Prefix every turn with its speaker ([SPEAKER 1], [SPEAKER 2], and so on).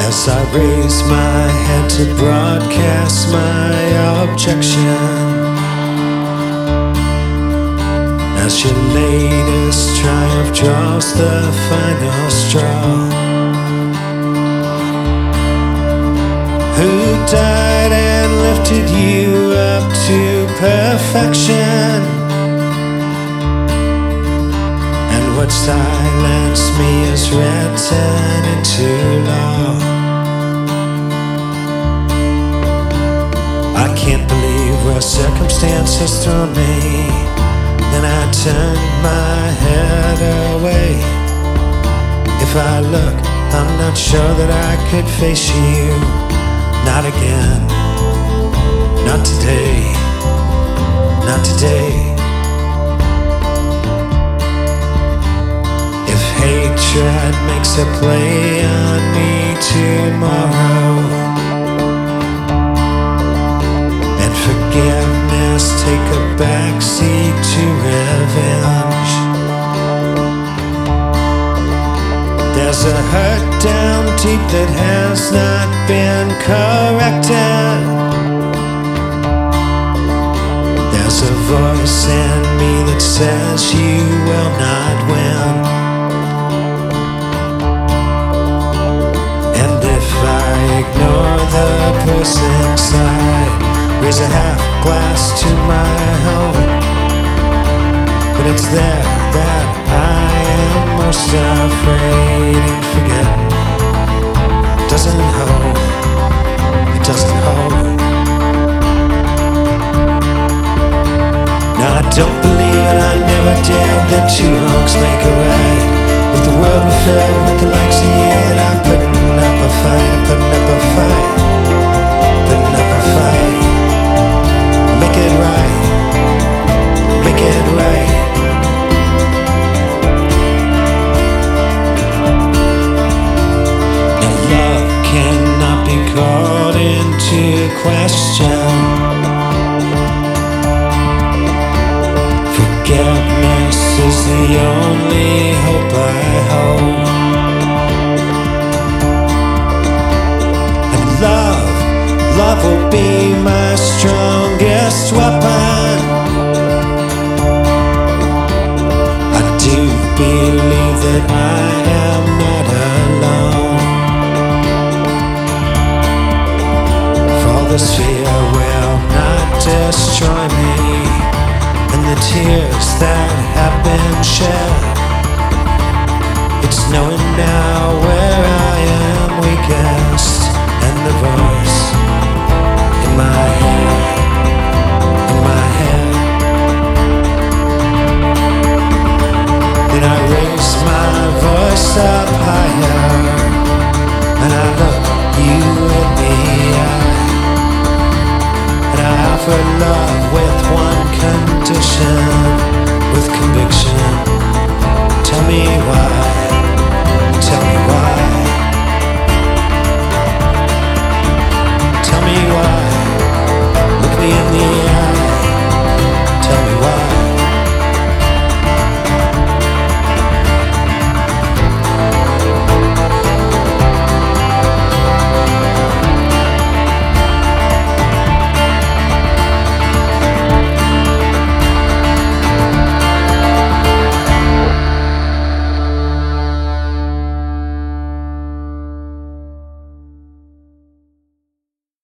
[SPEAKER 1] As I raise my head to broadcast my objection, as your latest triumph draws the final straw, who died and lifted you up to perfection, and what silenced me is written into law. I can't believe where circumstance has thrown me, and I turn my head away. If I look, I'm not sure that I could face you. Not again, not today, not today. If hatred makes a play on me tomorrow, forgiveness take a backseat to revenge, there's a hurt down deep that has not been corrected. There's a voice in me that says you will not win. And if I ignore the person inside, raise a half glass to my home, but it's there that I am most afraid. And forget doesn't hold, it doesn't hold. Now I don't believe and I never did that two wrongs make a right. If the world were filled with the likes of you, that I'm putting up a fight, I'm putting up a fight, putting up a fight. Make it right, make it right. Now love cannot be called into question. Forgiveness is the only hope I hold. And love will be my strongest weapon. I do believe that I am not alone. For this fear will not destroy me, and the tears that have been shed, it's knowing now where I am weakest, and the voice in my head, in my head. Then I raise my voice up higher, and I look you in the eye, and I offer love with one condition, with conviction. Tell me